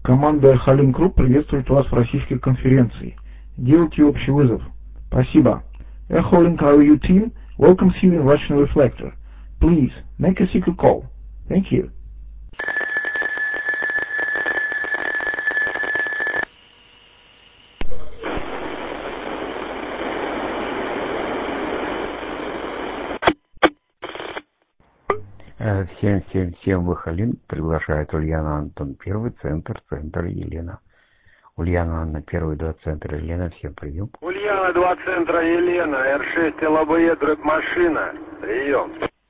Команда Халин Групп приветствует вас в российской конференции. Делайте общий вызов. Спасибо. Echo Link RU team welcomes you in Russian Reflector. Please make a secret call. Thank you. Всем Выхолин приглашает Ульяна Антон, первый центр Елена. Ульяна Анна, первый, 2 центра Елена, всем прием. Ульяна, 2 центра Елена, Р6 ЛАБЕ, дробь машина, прием.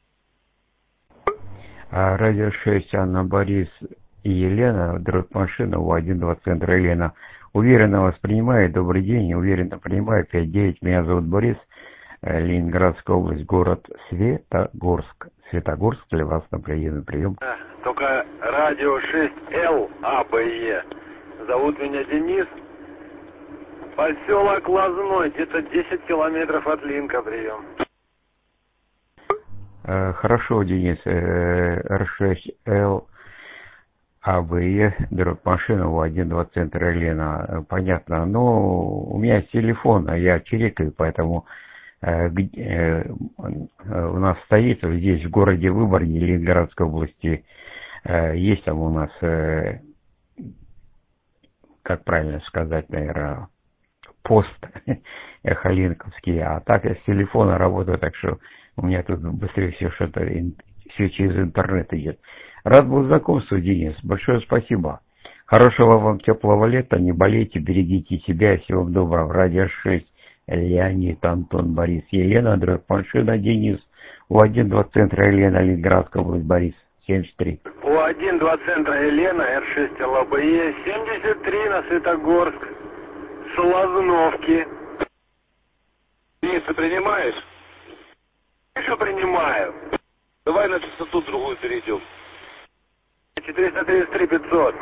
Радио 6, Анна, Борис и Елена, дробь машина, У1, 2 центра Елена. Уверенно вас принимает, добрый день, уверенно принимает, 5-9, меня зовут Борис, Ленинградская область, город Светогорск. Светогорск для вас на прием. Только радио 6 ЛАБЕ. Зовут меня Денис. Поселок Лазной, где-то 10 километров от Линка, прием. Хорошо, Денис. Р6Л АБЕ, дробь машина, У1, 2 центра Елена. Понятно. Но у меня с телефона, я чирикаю, поэтому у нас стоит здесь, в городе Выборне, Ленинградской области, есть там у нас, как правильно сказать, наверное, пост эхолинковский, а так я с телефона работаю, так что у меня тут быстрее все через интернет идет. Рад был знакомству, Денис, большое спасибо. Хорошего вам теплого лета, не болейте, берегите себя, всего доброго. Радио 6. Леонид, Антон, Борис, Елена, дробь машина, Денис, У1, 2 центра Елена, Ленинградская область, Борис, 73. У1, 2 центра Елена, Р6 ЛАБЕ, 73 на Светогорск, с Лазновки. Денис, ты принимаешь? Что принимаю? Давай на частоту другую перейдем. 433 500.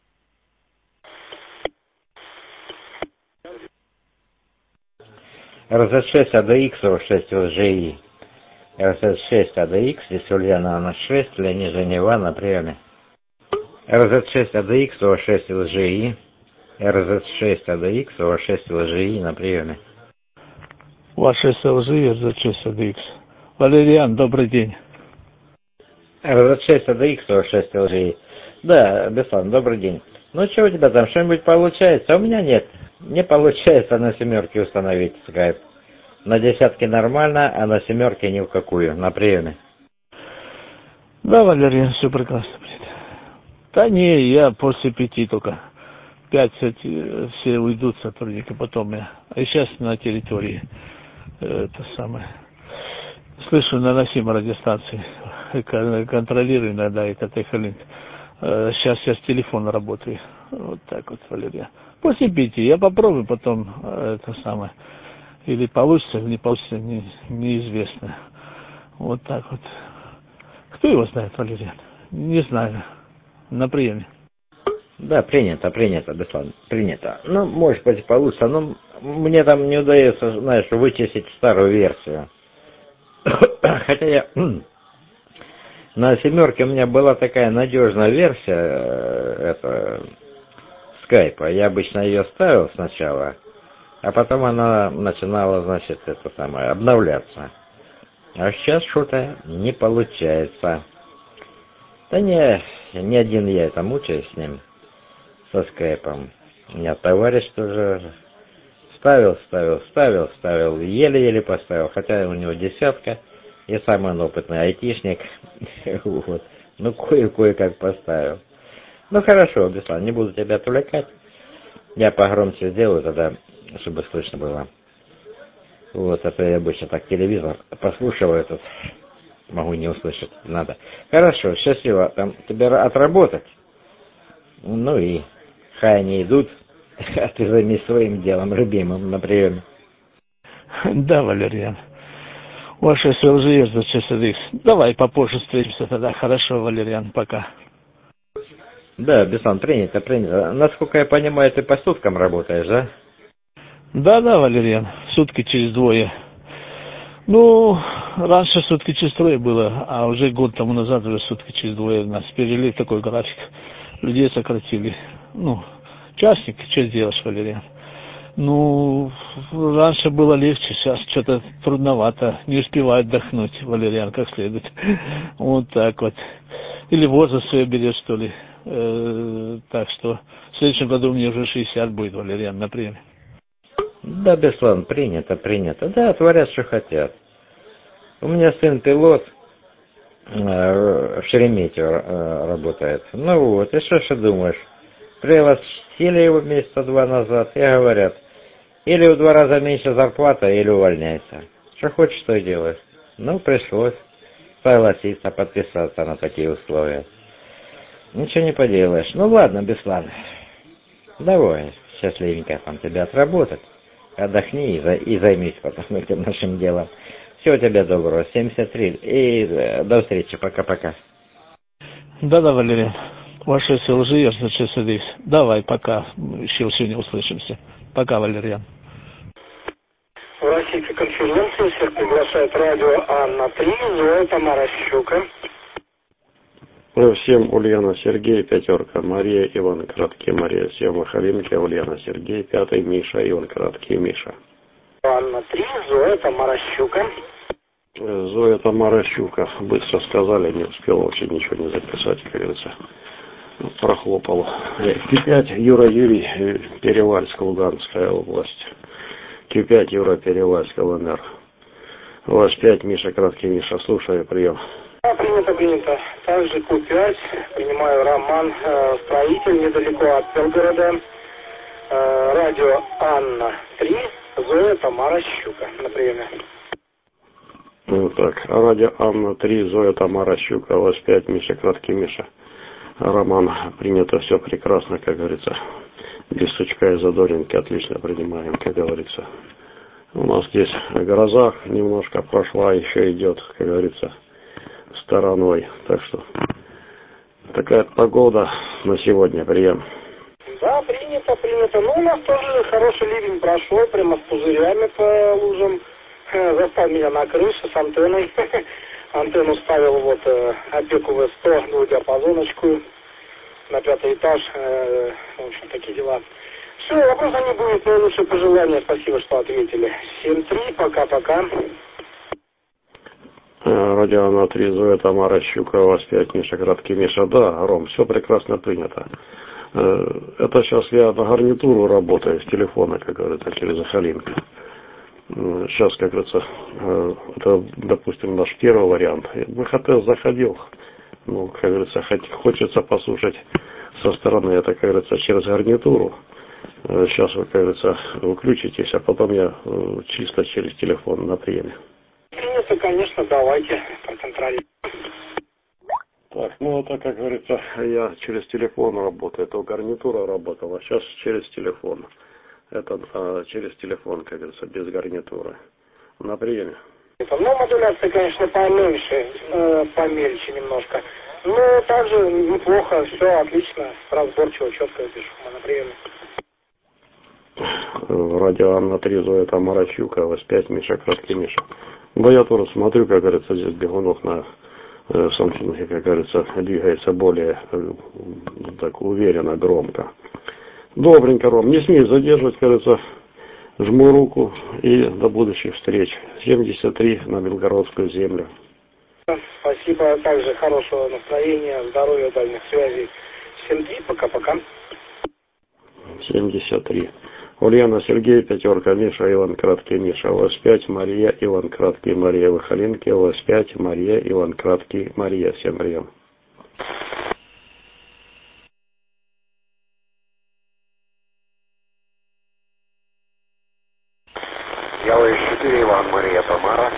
РЗ-6 АДХ, О6 ЛЖИ. РЗ-6 АДХ, здесь Ульяна Анна 6, Леонид Женева на приеме. РЗ-6 АДХ, О6 ЛЖИ. РЗ-6 АДХ, О6 ЛЖИ на приеме. У6 ЛЖИ, РЗ-6 АДХ. Валериан, добрый день. РЗ-6 АДХ, О6 ЛЖИ. Да, Беслан, добрый день. Ну, что у тебя там, что-нибудь получается? А у меня нет. Не получается на 7 установить скайп. На 10 нормально, а на 7 ни в какую, на приеме. Да, Валерий, все прекрасно будет. Да не, я после 5 только. 5 все уйдут сотрудники, потом я. А сейчас на территории это самое. Слышу на носимой радиостанции. Контролирую иногда этот эхолинк. Сейчас я с телефона работаю. Вот так вот, Валерия. После 5 я попробую, потом это самое. Или получится, или не получится, неизвестно. Вот так вот. Кто его знает, Валерий? Не знаю. На приеме. Да, принято, Беслан, принято. Ну, может быть, получится, но мне там не удается, знаешь, вычистить старую версию. Хотя я... На 7 у меня была такая надежная версия скайпа. Я обычно ее ставил сначала, а потом она начинала, значит, обновляться. А сейчас что-то не получается. Да не один я это мучаюсь с ним, со скайпом. У меня товарищ тоже ставил, еле-еле поставил, хотя у него 10. И самый он опытный айтишник. Вот. Ну, кое-как поставил. Ну, хорошо, Беслан, не буду тебя отвлекать. Я погромче сделаю тогда, чтобы слышно было. Вот, а то я обычно так телевизор послушиваю этот. Могу не услышать, надо. Хорошо, счастливо там тебе отработать. Ну и хай они идут, а ты займись своим делом, любимым, на приеме. Да, Валериан. Ваши СЛЖ за ЧСДХ. Давай попозже встретимся тогда. Хорошо, Валериан, пока. Да, Беслан, принято. Насколько я понимаю, ты по суткам работаешь, да? Да, Валериан. Сутки через 2. Ну, раньше сутки через 3 было, а уже год тому назад уже сутки через 2 у нас перелив такой график. Людей сократили. ну, частник, что делаешь, Валериан? Ну, раньше было легче, сейчас что-то трудновато, не успеваю отдохнуть, Валериан, как следует. Вот так вот. Или возраст свой берет, что ли. Так что в следующем году мне уже 60 будет, Валериан, на премии. Да, Беслан, принято. Да, творят, что хотят. У меня сын пилот, в Шереметьево работает. Ну вот, и что ж ты думаешь? Пригласили его месяца 2 назад и говорят, или в 2 раза меньше зарплата, или увольняйся. Что хочешь, что и делаешь. Ну, пришлось согласиться, подписаться на такие условия. Ничего не поделаешь. Ну ладно, Беслан, давай, счастливенько там тебя отработать. Отдохни и займись потом этим нашим делом. Всего тебе доброго, 73, и до встречи, пока-пока. Да-да, Валериан, ваши лжи, я значит, садись. Давай, пока, еще сегодня услышимся. Пока, Валериан. В российской конференции всех приглашает радио Анна-3, Зоя, Тамара Щука. Всем Ульяна Сергей, 5, Мария, Иван Краткий, Мария, всем Халинки, Ульяна Сергей, 5, Миша, Иван Краткий, Миша. Анна-3, Зоя, Тамара Щука. Зоя, Тамара Щука. Быстро сказали, не успел вообще ничего не записать, как говорится. Прохлопал. Q5, Юра Юрий, Перевальск, Луганская область. Q5, Юра, Перевальск, ЛНР. Ваш 5, Миша, Краткий, Миша. Слушаю, прием. Принято. Также Q5, принимаю Роман, строитель недалеко от Белгорода. Радио Анна-3, Зоя, Тамара Щука. На приеме. Так, радио Анна-3, Зоя, Тамара Щука, у вас 5, Миша, Краткий, Миша. Роман, принято, все прекрасно, как говорится. Без сучка и задоринки отлично принимаем, как говорится. У нас здесь гроза немножко прошла, еще идет, как говорится, стороной. Так что такая погода на сегодня, прием. Да, принято. Ну, у нас тоже хороший ливень прошел, прямо с пузырями по лужам. Застал меня на крыше с антенной. Антенну ставил вот опеку В100, двухдиапазоночку на 5-й этаж. В общем, такие дела. Все, вопросов не будет. Наилучшие пожелания. Спасибо, что ответили. 7-3, пока-пока. Радио Анна-3, Зоя, Тамара Щука, у вас 5, Миша, Краткий, Миша. Да, Ром, все прекрасно принято. Это сейчас я на гарнитуру работаю с телефона, как говорится, через Ахалинку. Сейчас, как говорится, это, допустим, наш первый вариант. В ХТ заходил, ну, как говорится, хочется послушать со стороны, это, как говорится, через гарнитуру. Сейчас вы, как говорится, выключитесь, а потом я чисто через телефон на приеме. Принято, конечно, давайте проконтролируем. Так, ну это, как говорится, я через телефон работаю, это гарнитура работала, а сейчас через телефон. Это через телефон, как говорится, без гарнитуры. На приеме. Ну, модуляция, конечно, помельче немножко. Но также неплохо, все отлично, разборчиво, четко пишу на приеме. Радио Анна-3, Зоя, Тамара Щука, у вас 5, Миша, Краткий, Миша. Да я тоже смотрю, как говорится, здесь бегунок на Самсунге, как говорится, двигается более так уверенно, громко. Добренько, Ром, не смей задерживать, как говорится, жму руку и до будущих встреч. 73 на Белгородскую землю. Спасибо, также хорошего настроения, здоровья, дальних связей. 7-3, пока-пока. 73. Ульяна Сергей, 5, Миша, Иван Краткий, Миша, у вас 5, Мария, Иван Краткий, Мария, Выхалинки, у вас 5, Мария, Иван Краткий, Мария, всем прием. Я ОС-4, Иван, Мария, Тамара.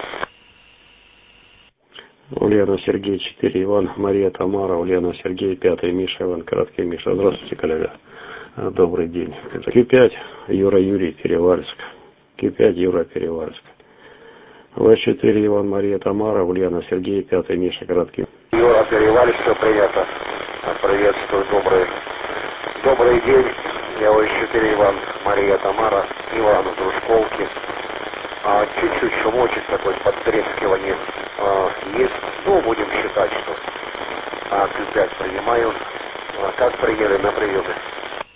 Ульяна Сергей, 4, Иван, Мария, Тамара, Ульяна Сергей, 5, Миша, Иван Краткий, Миша. Здравствуйте, коллега. Добрый день. Q5, Юра Юрий, Перевальск. Q5, Юра, Перевальск. В4, Иван, Мария, Тамара, Ульяна Сергей, 5, Миша, Краткий. Юра, Перевальск, все принято. Приветствую, добрый день. Я ОС-4, Иван, Мария, Тамара, Иван из Дружковки. Чуть-чуть шумочек такой, подтрескивание есть. Ну, будем считать, что Q5 принимаю. Как приняли на приеме?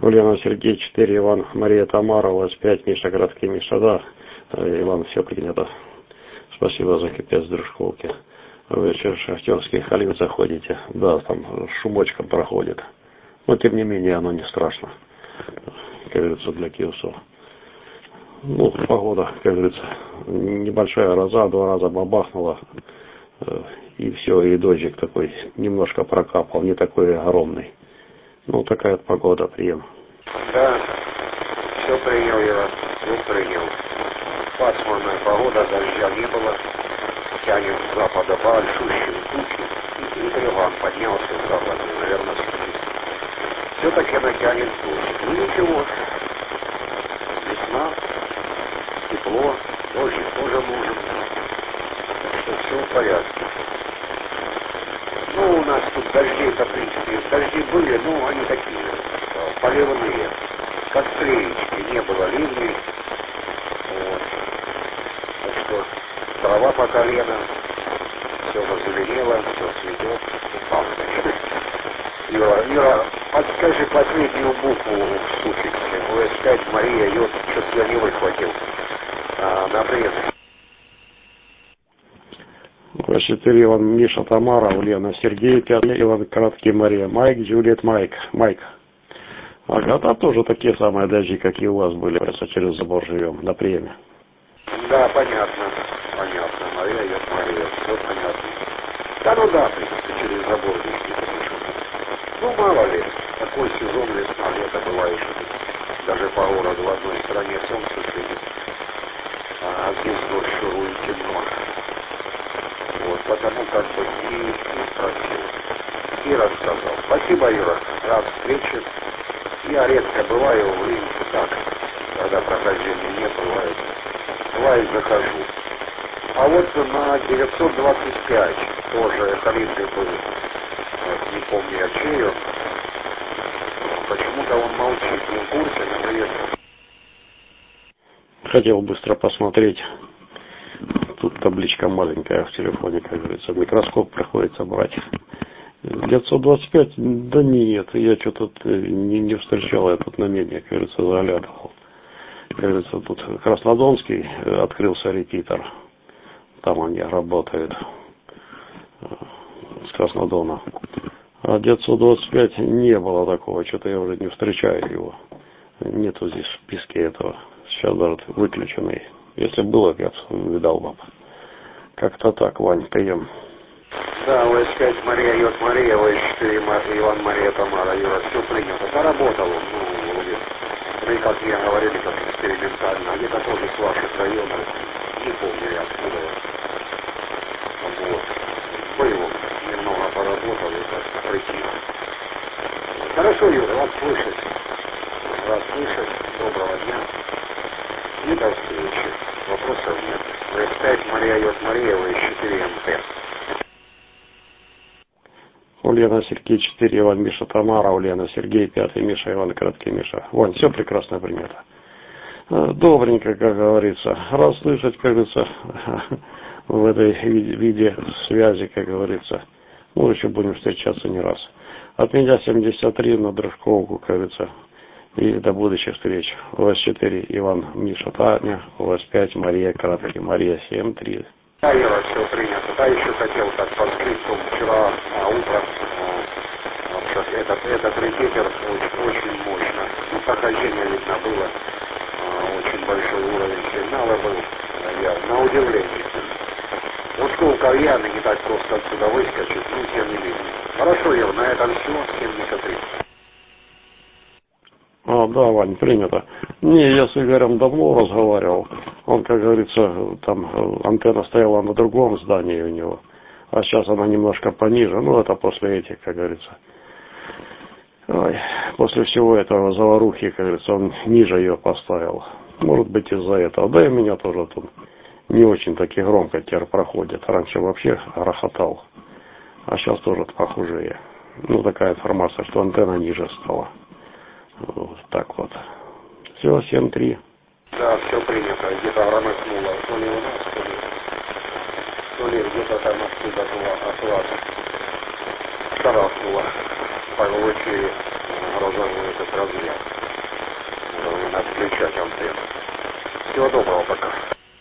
Ульяна Сергей 4, Иван Мария Тамара, у вас 5, Миша Городки, Миша, да. Иван, все принято. Спасибо за кипец дружковки. Вы через Шахтерский халиф заходите. Да, там шумочком проходит. Но тем не менее оно не страшно. Как говорится, для киевцев. Ну, погода, как говорится, небольшая роза, 2 раза бабахнула. И все, и дождик такой немножко прокапал, не такой огромный. Ну, такая вот погода, прием. Да, все принял я, все принял. Пасмурная погода, дождя не было. Тянет с запада большущие тучи. И Ливан поднялся с запада, наверное, все-таки натянет дождь. Ну ничего. Весна, тепло, дождик тоже нужен. Так что все в порядке. Ну, у нас тут дожди-то, в принципе, дожди были, но они такие, поливные, как клеечки, не было ливней. Вот. Так что трава по колено, все зазеленело, все цветет, пахнет. Юра, подскажи последнюю букву в суффиксе. ОС5, Мария, Йод, что-то я не выхватил. На привет. ОС4, Иван, Миша, Тамара, Ульяна, Сергей, 5, Иван, Краткий, Мария, Майк, Джульет, Майк. Ага, там тоже такие самые дожди, как и у вас были, просто через забор живем, на приеме. Да, понятно. Мария, Йод, Мария, все понятно. Да, ну да, в принципе, через забор действительно. Ну, мало ли, такой сезон, весна, лето бывает, что даже по городу в одной стороне солнце светит, а здесь дождь шурует темно. Вот, потому как бы и спросил, и рассказал. Спасибо, Юра, рад встрече. Я редко бываю в Римке так, когда прохождения нет, бывает захожу. А вот на 925 тоже халифный был, вот, не помню от чею. Почему-то он молчит, не в курсе, не приветствую. Хотел быстро посмотреть. Тут табличка маленькая в телефоне, как говорится. Микроскоп приходится брать. 925? Да нет, я что-то не встречал, я тут на медне, как говорится, заглядывал. Как говорится, тут Краснодонский открылся репитер. Там они работают с Краснодона. А 925 не было такого, что-то я уже не встречаю его. Нету здесь в списке этого. Сейчас даже выключенный. Если было, я видал вам. Как-то так, Вань, прием. Да, ОС5 Мария, Йод, Мария, ОС4 Иван Мария Тамара, Юра, все принято. Доработал он, ну, вроде. Ну и как мне говорили, как экспериментально. Где-то тоже с ваших районов. Не помню я откуда. Вот. Был он, немного поработал и так прийти. Хорошо, Юра, рад слышать. Доброго дня. И до встречи. Вопросов нет. ОС5 Мария, Йод, Мария, ОС4 МТ. Ульяна Сергей 4, Иван, Миша, Тамара, Ульяна Сергей 5, Миша, Иван, Краткий, Миша. Вон, все прекрасно принято. Добренько, как говорится. Рад слышать, как говорится, в этой виде связи, как говорится. Ну, еще будем встречаться не раз. От меня 73 на Дружковку, как говорится. И до будущих встреч. У вас 4, Иван, Миша, Таня. У вас 5, Мария, Краткий, Мария, 7, 3. Да, Юра, все принято. Да, еще хотел так по скрипту вчера утром. Этот репетер очень мощно. Ну, прохождение видно было. Очень большой уровень сигнала был. На удивление. Вот сколько кальяна не так просто отсюда выскочит, ну, тем не менее. Хорошо, Юр, на этом все. 73. Да, Вань, принято. Не, я с Игорем давно разговаривал. Он, как говорится, там антенна стояла на другом здании у него. А сейчас она немножко пониже. Ну, это после этих, как говорится. Ой, после всего этого заварухи, как говорится, он ниже ее поставил. Может быть, из-за этого. Да и меня тоже тут не очень таки громко теперь проходит. Раньше вообще грохотал. А сейчас тоже похуже. Ну, такая информация, что антенна ниже стала. Вот так вот. Все, 7-3. Да, все принято. Где-то громыхнуло. То ли у нас, то ли где-то там откуда от вас шарахнуло. По очереди грозовой этот разряд. отключать антенну. Всего доброго, пока.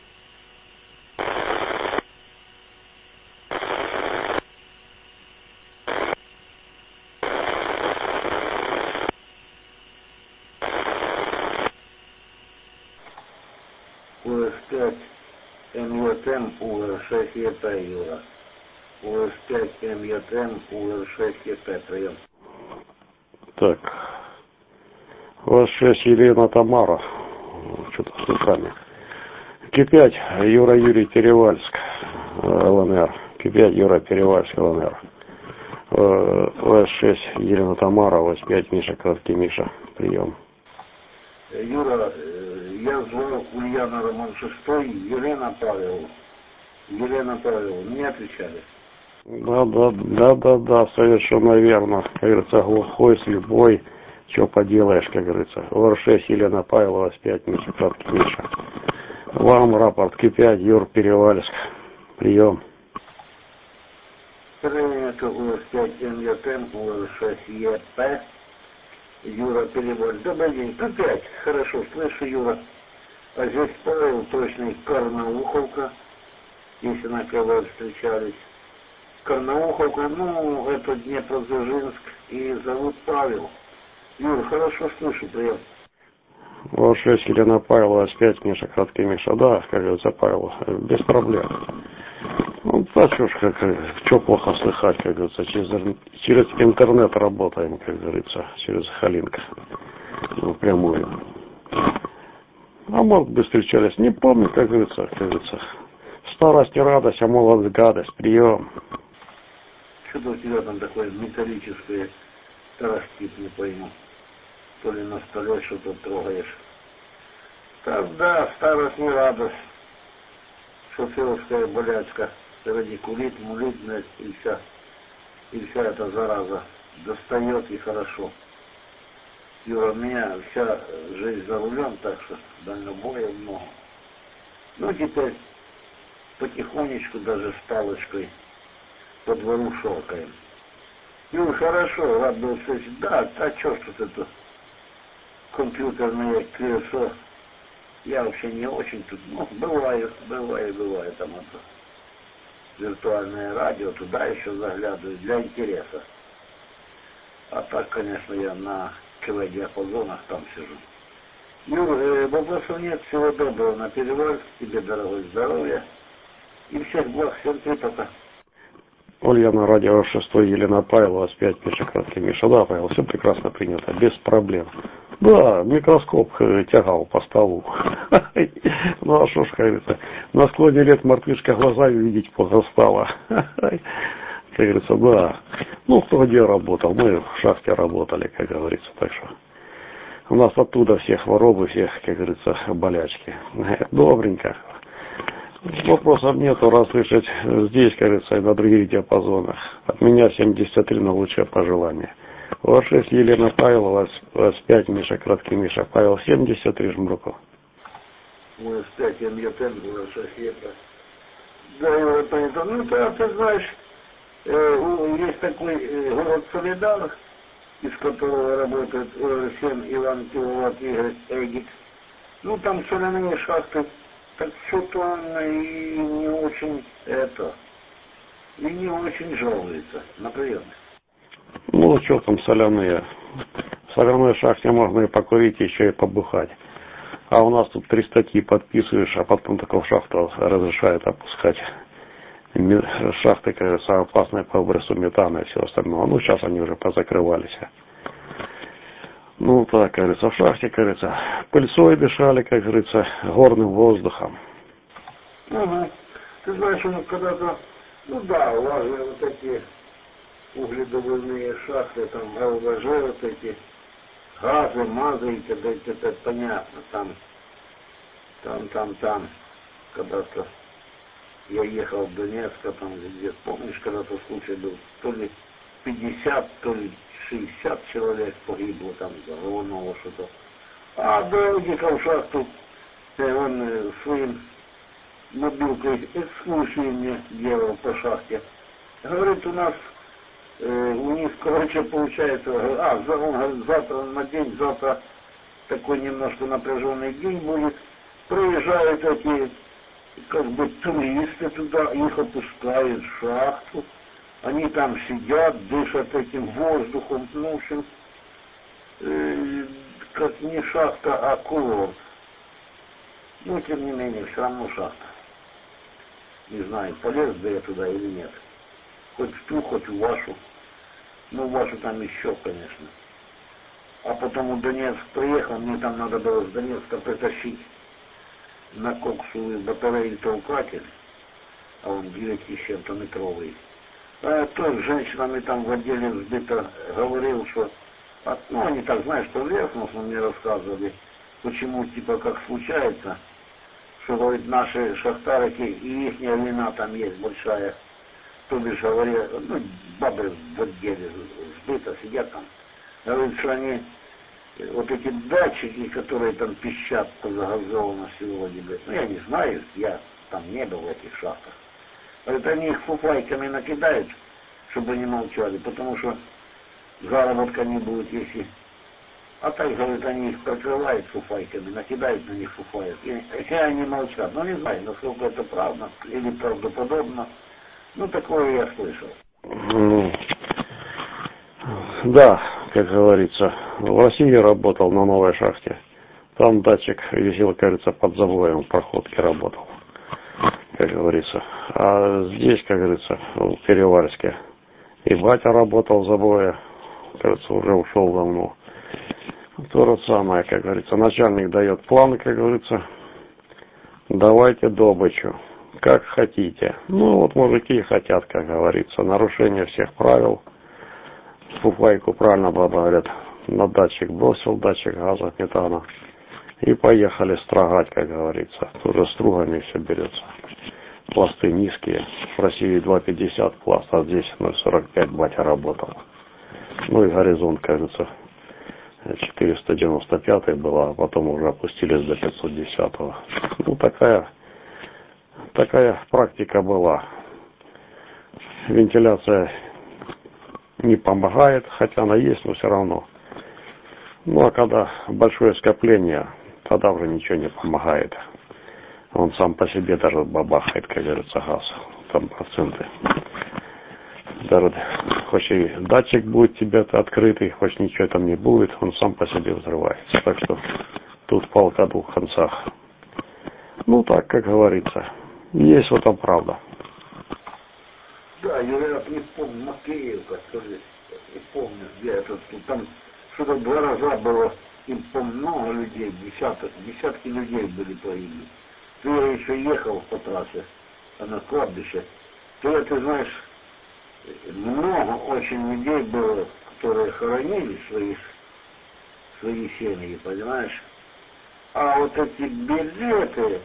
УС-5 МЮТМ УР-6 ЕП, Юра. УС-5 МЮТМ УР-6 ЕП, прием. Так. УС-6 Елена Тамара. Что-то с руками. К5 Юра Юрий Перевальск, ЛНР. К5 Юра Перевальск, ЛНР. УС-6 Елена Тамара, УС-5 Миша, краткий Миша. Прием. Юра, я звал Ульяна Роман 6, Елена Павел. Елена Павел, не отвечали. Да, совершенно верно. Как говорится, глухой, слепой. Что поделаешь, как говорится. УР-6 Елена Павлова, УС-5 Миша, краткий Миша. Вам рапорт К5 Юр Перевальск. Прием. Принято УС-5 МЮТМ УР-6 ЕП. Юра Перевальск. Добрый день. К5. Хорошо, слышу, Юра. А здесь Павел, точный, Карнауховка. Если на КВ встречались. Карнауховка, ну, это Днепродзержинск. И зовут Павел. Юра, хорошо слышу, прием. УР-6 Елена Павлова, УС-5 Миша, краткий Миша. Да, как говорится, Павел, без проблем. Ну, так уж, что плохо слыхать, как говорится, через интернет работаем, как говорится, через Халинка, напрямую. А может бы встречались, не помню, как говорится, старость и радость, а молодость гадость, прием. Что-то у тебя там такое металлическое тарахтит, не пойму. То ли на столе что-то трогаешь. Так, да, старость не радость. Шоферская болячка. Радикулит, мулитность и вся эта зараза достает и хорошо. Юра, у меня вся жизнь за рулем, так что дальнобоя много. Ну, теперь потихонечку даже с палочкой по двору шелкаем. Юра, хорошо, рад был слышать. Да, а что ж тут это компьютерные QSO? Я вообще не очень тут, ну, бывает там это. Виртуальное радио, туда еще заглядываю для интереса. А так, конечно, я на КВ-диапазонах там сижу. Юр, вопросов нет, всего доброго на Перевальск, тебе, дорогой, здоровья и всех благ, всем пока. Ульяна, радио 6 Елена Павлова, УС-5 Миша, краткий Миша. Да, Павел, все прекрасно принято, без проблем. Да, микроскоп тягал по столу. Ну а что ж, как говорится, на склоне лет мартышка глазами видеть плохо стала. Как говорится, да. Ну, кто где работал, мы в шахте работали, как говорится, так что. У нас оттуда все хворобы, всех, как говорится, болячки. Добренько. Вопросов нету, расслышать здесь, как говорится, и на других диапазонах. От меня 73 на лучшее пожелание. УР-6 Елена Павлова, УС-5 Миша, краткий Миша. Павел 73 Жмруков. УС-5 МЮТМ УР-6 ЕП. Да, Юра, понятно. Ну, ты знаешь, есть такой город Солидар, из которого работает УР-7 Иван Киловатт Игорь Эгик. Ну, там соляные шахты. Так что-то он и не очень и не очень жалуется на прием. Ну, что там соляные? В соляной шахте можно и покурить, еще и побухать. А у нас тут 3 статьи подписываешь, а потом такого шахту разрешают опускать. Шахты, как говорится, опасные по выбросу метана и все остальное. Ну, сейчас они уже позакрывались. Ну, так, как говорится, в шахте, как говорится, пыльцой дышали, как говорится, горным воздухом. Ага. Ты знаешь, у нас когда-то, ну да, влажные вот эти угледобывные шахты, там ЛВЖ, вот эти газы, мазы, и это понятно, там. Когда-то я ехал в Донецк, там где, помнишь, когда-то случай был, то ли 50, то ли 60 человек погибло там за Иваново что-то. А ехал в шахту, он своим мобилкой экскурсию мне делал по шахте. Говорит, у нас, у них, короче, получается, он говорит, завтра на день, завтра такой немножко напряженный день будет. Проезжают эти, как бы, туристы туда, их опускают в шахту. Они там сидят, дышат этим воздухом, ну, в общем, как не шахта, а курорт. Но, тем не менее, все равно шахта. Не знаю, полез бы я туда или нет. Хоть в ту, хоть в вашу. Ну, в вашу там еще, конечно. А потом в Донецк приехал, мне там надо было с Донецка притащить на коксовую батарею толкатель, а он 9 с чем-то метровый. А той с женщинами там в отделе сбыта говорил, что, ну, они так, знаешь, поверхностно мне рассказывали, почему, типа, как случается, что, говорит, наши шахтарики и ихняя вина там есть большая. То бишь, говорят, ну, бабы в отделе сбыта сидят там. Говорит, что они, вот эти датчики, которые там пищат по загазованности вроде бы, ну, я не знаю, я там не был в этих шахтах. Говорит, они их фуфайками накидают, чтобы не молчали, потому что заработка не будет, если... А так, говорит, они их прикрывают фуфайками, накидают на них фуфаек, и они молчат. Ну, не знаю, насколько это правда или правдоподобно. Ну, такое я слышал. Да, как говорится, в России работал на новой шахте. Там датчик висел, кажется, под забоем, в проходке работал, как говорится. А здесь, как говорится, в Переварске и батя работал в забое, кажется, уже ушел давно. То же самое, как говорится, начальник дает план, как говорится, давайте добычу, как хотите. Ну, вот мужики хотят, как говорится, нарушение всех правил. Фуфайку правильно баба говорят, на датчик бросил, датчик газа, метана. И поехали строгать, как говорится. Уже стругами все берется. Пласты низкие. В России 2,50 пласт, а здесь 0,45 батя работал. Ну и горизонт, кажется, 495 была, а потом уже опустились до 510. Ну, такая практика была. Вентиляция не помогает, хотя она есть, но все равно. Ну, а когда большое скопление, тогда уже ничего не помогает. Он сам по себе даже бабахает, как говорится, газ. Там проценты. Даже хоть и датчик будет тебе открытый, хоть ничего там не будет, он сам по себе взрывается. Так что тут палка о двух концах. Ну, так, как говорится. Есть в этом правда. Да, я не помню, Макеевка, скажи, не помню, где это, там что-то 2 раза было, и много людей, десятки людей были погибли. То я еще ехал по трассе, на кладбище, то я, ты знаешь, много очень людей было, которые хоронили свои семьи, понимаешь? А вот эти билеты,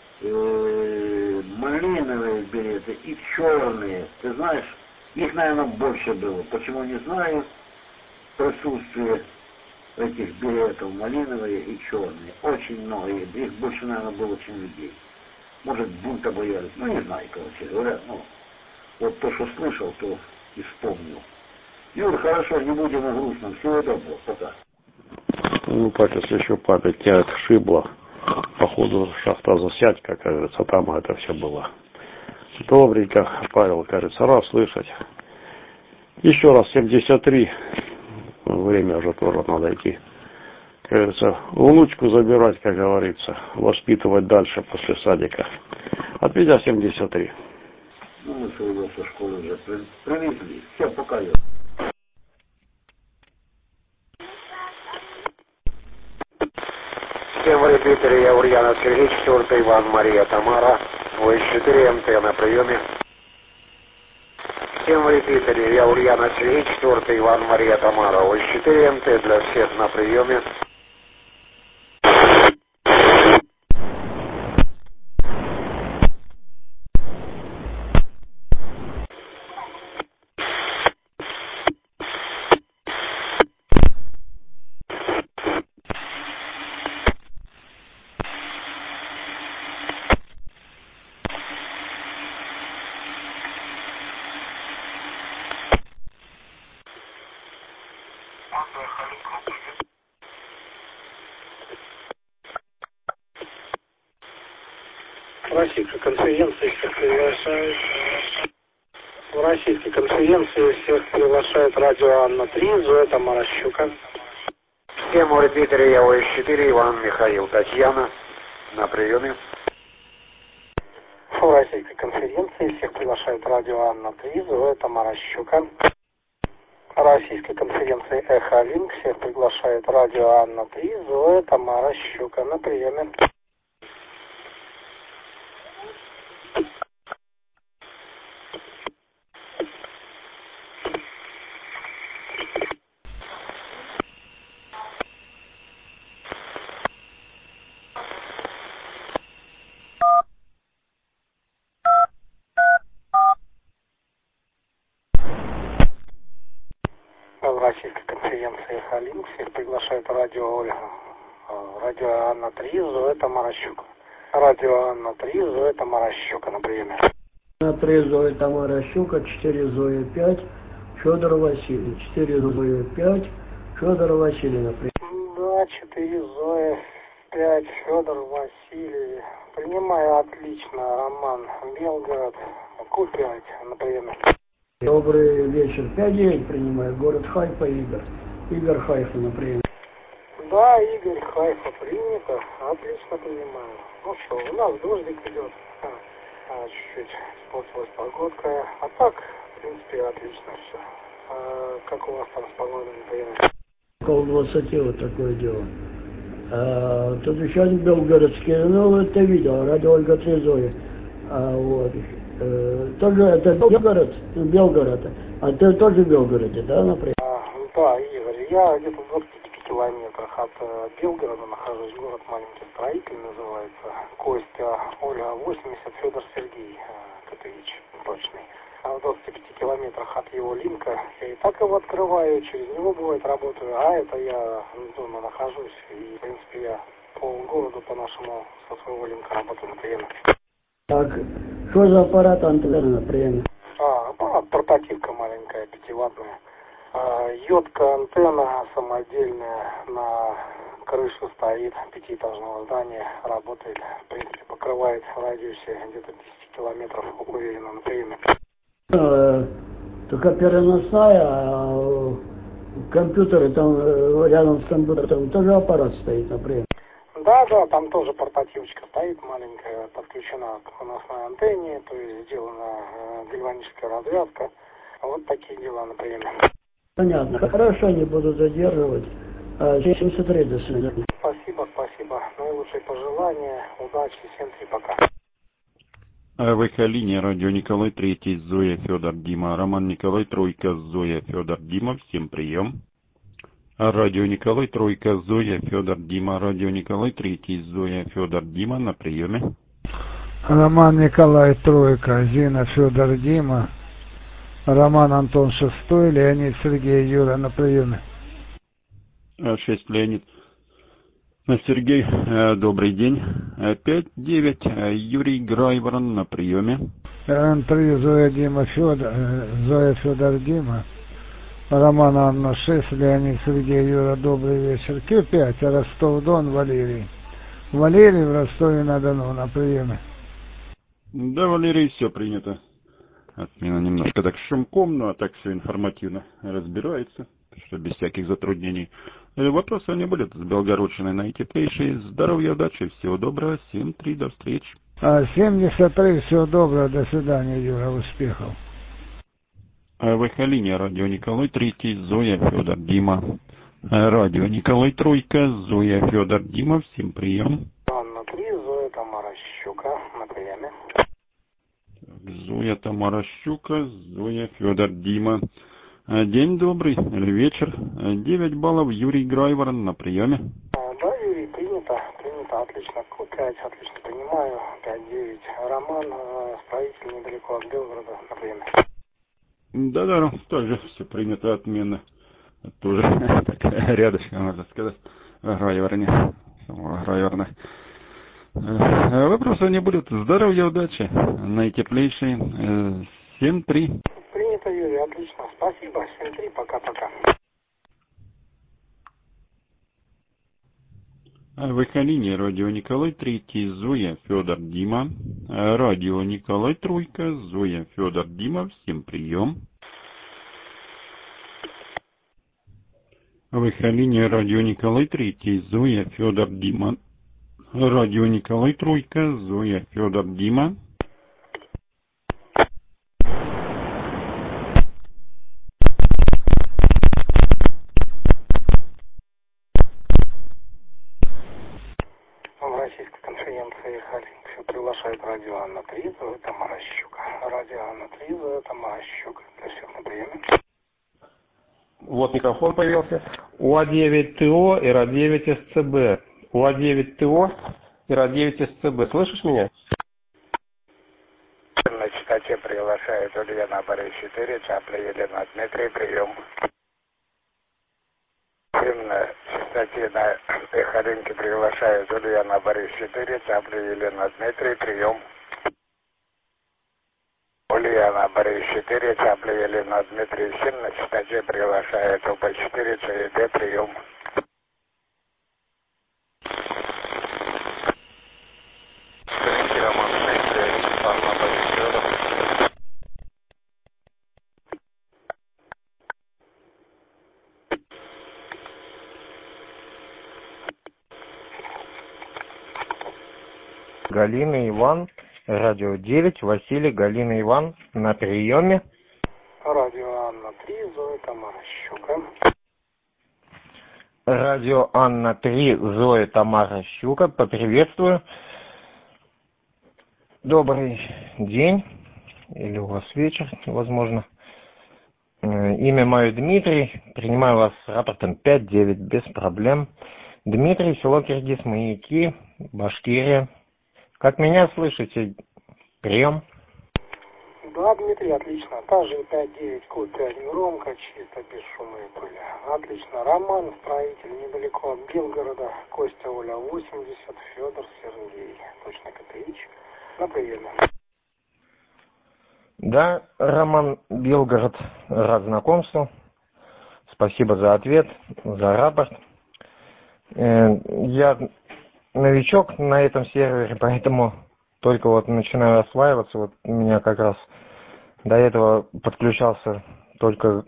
малиновые билеты и черные, ты знаешь, их, наверное, больше было. Почему не знаю, присутствие этих билетов, малиновые и черные. Очень много, их больше, наверное, было, чем людей. Может, бунта боялись, ну, не знаю, короче говоря, ну, вот то, что слышал, то и вспомнил. Юр, хорошо, не будем о грустном. Всего доброго, пока. Ну, так, если еще память не отшибла, походу шахта засядь, как говорится, там это все было. Добренько, Павел, кажется, рад слышать. Еще раз, 73, время уже тоже надо идти. Как говорится, внучку забирать, как говорится, воспитывать дальше после садика. От меня 73. Ну, мы своего со школы уже привезли. Все, пока я. Всем в репитере, я Ульянов Сергей, 4 Иван, Мария, Тамара, ОС-4, МТ на приеме. Всем в репитере, я Ульянов Сергей, 4 Иван, Мария, Тамара, ОС-4, МТ для всех на приеме. Российской конференции всех приглашают. В Российской конференции всех приглашает радио Анна-3, Зоя Тамара-Щука. Тему репетера ЯОС-4, Иван, Михаил, Татьяна. На приеме. В Российской конференции всех приглашает радио Анна-3, Зоя Тамара-Щука. В Российской конференции Эхо-Линк всех приглашает радио Анна-3, Зоя Тамара-Щука. На приеме. В Российской конференции Эхо-Линк всех приглашает радио Анна-3, Зоя Тамара-Щука. Радио Анна-3, Зоя Тамара-Щука на приеме. Анна-3, Зоя Тамара-Щука, 4 Зоя 5, Федор Василий. 4 Зоя 5, Федор Василий на приеме. Да, 4 Зоя 5, Федор Василий. Принимаю отлично, Роман, Белгород, Q5 на приеме. Добрый вечер. 5-9 принимает. Город Хайфа, Игорь. Игорь Хайфа на приеме. Да, Игорь Хайфа принято. Отлично принимаю. Ну что, у нас дождик идет. Чуть-чуть испортилась погодка. А так, в принципе, отлично все. Как у вас там с погодой на приеме? Около 20 вот такое дело. Тут еще один белгородский. Ну, это видел. Радио Ольга Трезоя. Вот. Тоже это Белгород, а ты тоже в Белгороде, да, например? Да, Игорь, я где-то в 25 километрах от Белгорода нахожусь, город маленький, строитель называется, Костя, Ольга 80, Федор Сергей Котович, точный. А в 25 километрах от его линка я и так его открываю, через него бывает работаю, а это я дома нахожусь, и в принципе я по городу по нашему со своего линка работаю на приеме. Так, что за аппарат антенна на приеме? Аппарат, портативка маленькая, 5-ваттная. Йодка антенна самодельная на крыше стоит, 5-этажного здания, работает, в принципе, покрывает в радиусе где-то 10 километров, уверенно на приеме. Только переносная, а компьютеры там, рядом с компьютером тоже аппарат стоит на приеме. Да, там тоже портативочка стоит маленькая, подключена к выносной антенне, то есть сделана гальваническая разрядка. Вот такие дела на приеме. Понятно. Хорошо, не буду задерживать. 73, до свидания. Спасибо. Наилучшие пожелания, удачи, 7-3, пока. В эхо-линии радио Николай III, Зоя, Федор, Дима, Роман Николай, Тройка, Зоя, Федор, Дима, всем прием. Радио Николай, Тройка, Зоя, Федор, Дима, радио Николай III, Зоя, Федор, Дима на приеме. Роман Николай, Тройка, Зина, Федор, Дима, Роман Антон 6, Леонид Сергей, Юра на приеме. 6 Леонид. Сергей, добрый день. 5-9 Юрий Грайворон на приеме. Н3 Зоя, Дима, Федор, Зоя, Федор, Дима, Роман Анна 6, Леонид Сергей, Юра, добрый вечер. Q5 Ростов-Дон, Валерий. Валерий в Ростове-на-Дону на приеме. Да, Валерий, все принято. Отмена немножко так шумком, но так все информативно разбирается, что без всяких затруднений. Вопросы не будет с Белгородчиной наитеплейшей. Здоровья, удачи, всего доброго. 7-3, до встречи. 73, всего доброго, до свидания, Юра, успехов. В эхо-линии радио Николай III, Зоя, Федор, Дима. Радио Николай Тройка, Зоя, Федор, Дима, всем прием. Анна-3, Зоя, Тамара, Щука на приеме. Зоя, Тамара, Щука, Зоя, Федор, Дима. День добрый, или вечер. 9 баллов, Юрий Грайворон на приеме. Да, Юрий, принято, отлично. Q5, отлично принимаю. 5-9. Роман, строитель недалеко от Белгорода на приеме. Да, тоже все принято, отменно. Тоже так, рядышком, можно сказать, Грайвороне. Грайворона. Вопросов не будет. Здоровья, удачи, наитеплейшие. 7-3. Принято, Юрий, отлично. Спасибо. 7-3, пока-пока. Выхолине радио Николай Третий, Зоя, Федор, Дима. Радио Николай Тройка, Зоя, Федор, Дима. Всем прием. Выхолине радио Николай Третий, Зоя, Федор, Дима. Радио Николай Тройка, Зоя, Федор, Дима. Российской конференции Халинг приглашает радио Анна-3, Зоя Тамара Щука. Радио Анна-3, Зоя Тамара Щука. Для всех на приеме. Вот микрофон появился. УА-9ТО и РА-9СЦБ. УА-9ТО и РА-9СЦБ. Слышишь меня? На частоте приглашает Ульяна Борис-4, Чапля Елена Дмитрий, прием. На частоте на Халинке приглашает Ульяна Борис-4, Чапля Елена Дмитрий, прием. Ульяна Борис-4, Чапля Елена Дмитрий 7, на частоте приглашает УП-4, ЦЕД, прием. Галина Иван, радио 9, Василий, Галина Иван, на приеме. Радио Анна-3, Зоя Тамара Щука. Радио Анна-3, Зоя Тамара Щука, поприветствую. Добрый день, или у вас вечер, возможно. Имя мое Дмитрий, принимаю вас с рапортом 5-9, без проблем. Дмитрий, село Киргиз-Маяки, Башкирия. Как меня слышите? Прием. Да, Дмитрий, отлично. Также 5-9, код 5 громко, чисто, без шума и пыли. Отлично. Роман, строитель, недалеко от Белгорода. Костя, Оля, 80, Федор, Сергей. Точно КТИЧ. На приеме. Да, Роман, Белгород, рад знакомству. Спасибо за ответ, за рапорт. Я новичок на этом сервере, поэтому только вот начинаю осваиваться. Вот у меня как раз до этого подключался только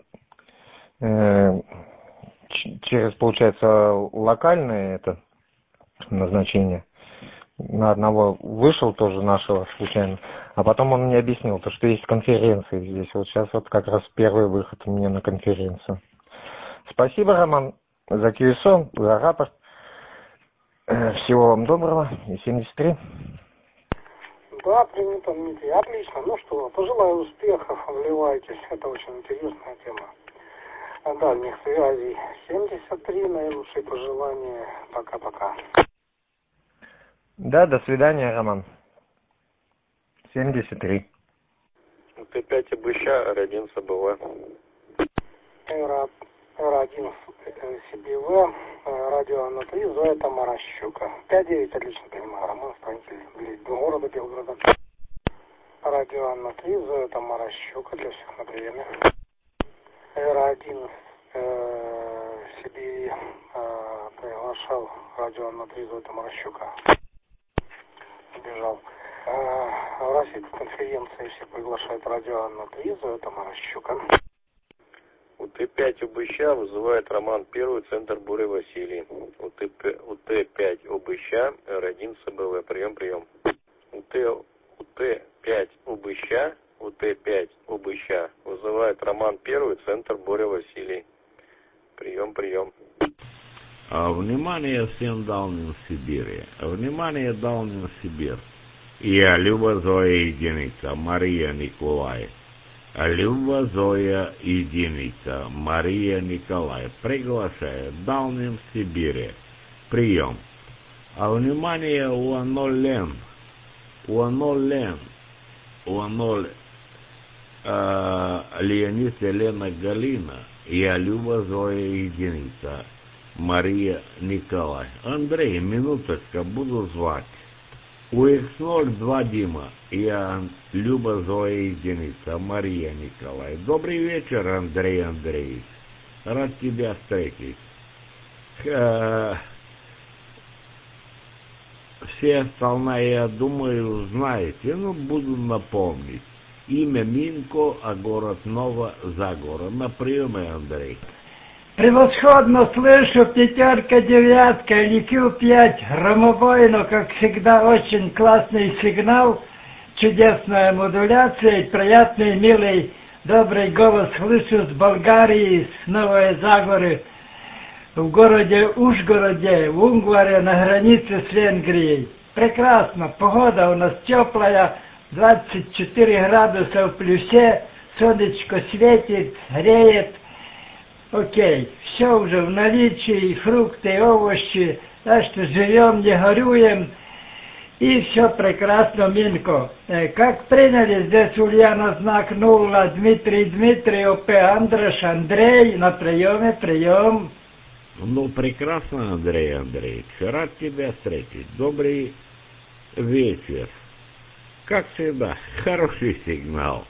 через, получается, локальное это назначение. На одного вышел тоже нашего случайно, а потом он мне объяснил, то, что есть конференции здесь. Вот сейчас вот как раз первый выход у меня на конференцию. Спасибо, Роман, за QSO, за рапорт. Всего вам доброго. И 73. Да, принято, Дмитрий. Отлично. Ну что, пожелаю успехов, вливайтесь. Это очень интересная тема. Дальних связей 73. Наилучшие пожелания. Пока-пока. Да, до свидания, Роман. 73. Т5 Обыща, Р1 СБВ. Р1 СБВ, радио Анна-3, Зоя Тамара Щука. 5-9, отлично понимаю, Роман, строитель города Белгорода. Радио Анна-3, Зоя Тамара Щука, для всех на приеме. Р1 Сибири приглашал радио Анна-3, Зоя Тамара Щука. Сбежал. В Российской конференции все приглашают радио Анна-3, Зоя Тамара Щука. УТ-5 Обыща вызывает Роман Первый, центр Буря Василий. УТ-5 Обыща, Р1 СБВ. Прием. УТ-5 Обыща, УТ-5 Обыща вызывает Роман Первый, центр Буря Василий. Прием. Внимание всем Даунинг Сибири. Внимание Даунинг Сибирь. Я Люба Зоя единица, Мария Николай. Люба Зоя единица, Мария Николай. Приглашаю Даунинг Сибири. Прием. Внимание Уанолен. Леонид Елена Галина. Я Люба Зоя единица, Мария Николай. Андрей, минуточка, буду звать. УХ-0 2 Дима. Я Люба Зоя единица, Мария Николай. Добрый вечер, Андрей Андреевич. Рад тебя встретить. Все остальные, я думаю, знаете, но буду напомнить. Имя Минко, а город Ново-Загоро. На приеме, Андрей. Превосходно слышу, пятерка, девятка или Q5, громобойно, как всегда, очень классный сигнал, чудесная модуляция, приятный, милый, добрый голос слышу с Болгарии, с Новой Загоры, в городе Ужгороде, в Унгваре, на границе с Венгрией. Прекрасно, погода у нас теплая, 24 градуса в плюсе, солнышко светит, греет. Окей, все уже в наличии, фрукты, овощи, так что живем, не горюем, и все прекрасно, Минко. Как приняли здесь Ульяна знак 0, Дмитрий, ОП Андрош, Андрей, на приеме, прием. Ну, прекрасно, Андрей Андреевич, рад тебя встретить. Добрый вечер. Как всегда, хороший сигнал.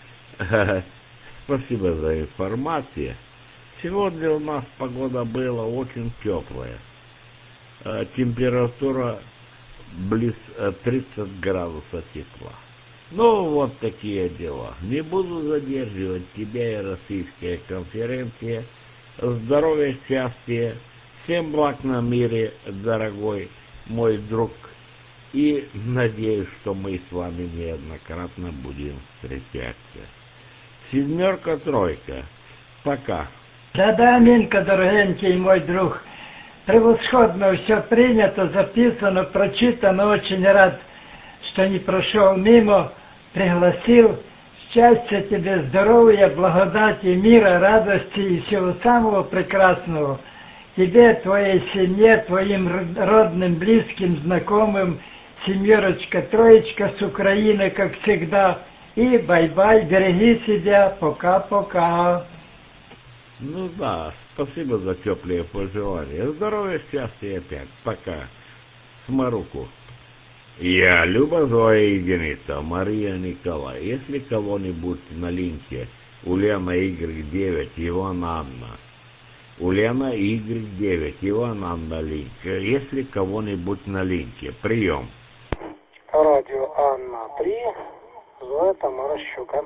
Спасибо за информацию. Сегодня у нас погода была очень теплая. Температура близ 30 градусов тепла. Ну, вот такие дела. Не буду задерживать тебя и российская конференция. Здоровья, счастья, всем благ на мире, дорогой мой друг. И надеюсь, что мы с вами неоднократно будем встречаться. 7, 3. Пока. Да-да, Минка, дорогенький мой друг. Превосходно все принято, записано, прочитано. Очень рад, что не прошел мимо, пригласил. Счастья тебе, здоровья, благодати, мира, радости и всего самого прекрасного. Тебе, твоей семье, твоим родным, близким, знакомым, 7, 3 с Украины, как всегда. И бай-бай, береги себя, пока-пока. Ну да, спасибо за теплые пожелания. Здоровья, счастья опять. Пока. Смаруку. Я Люба Зоя единица, Мария Николай. Если кого-нибудь на линке, Ульяна Y9, Иван Анна. Ульяна Y9, Иван Анна линк. Если кого-нибудь на линке, прием. Радио Анна 3, Зоя Тамара Щука.